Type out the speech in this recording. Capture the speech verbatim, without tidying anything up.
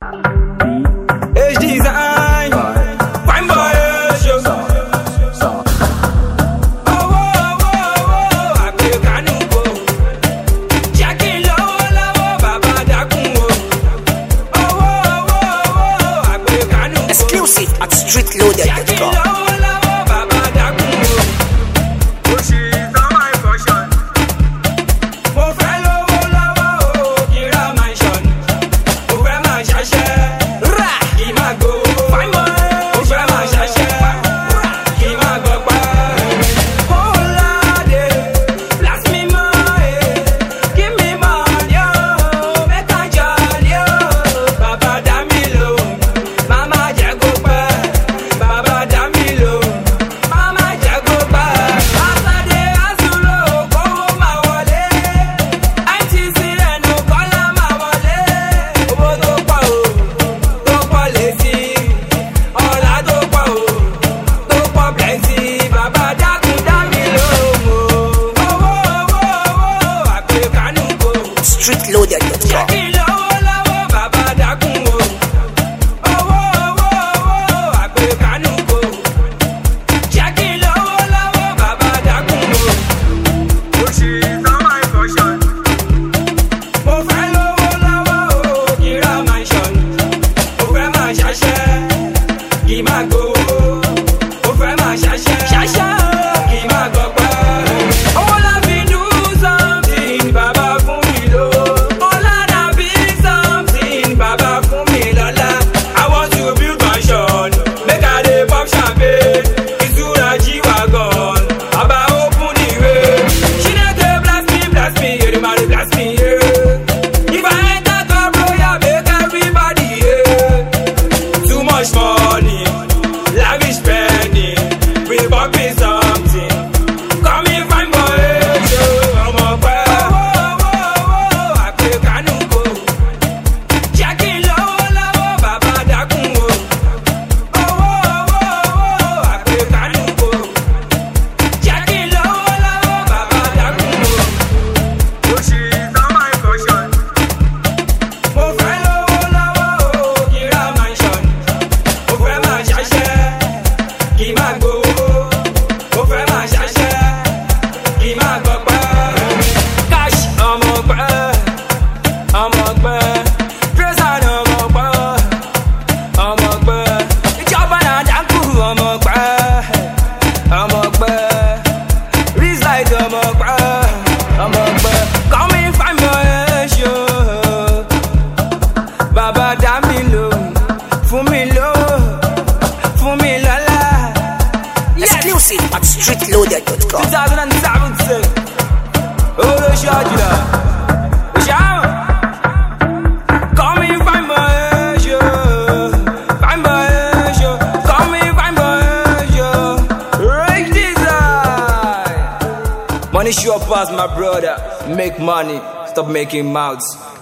H design, fine boy, show. Oh, oh, oh, oh, I play Kanuko. Jackie low, low, Baba Dakungo. Oh, oh, oh, oh, I play Kanuko. Exclusive at street loaded dot com. street loaded dot com. Exclusive at street loaded dot com. Money sure pass, my brother. Make money, stop making mouths.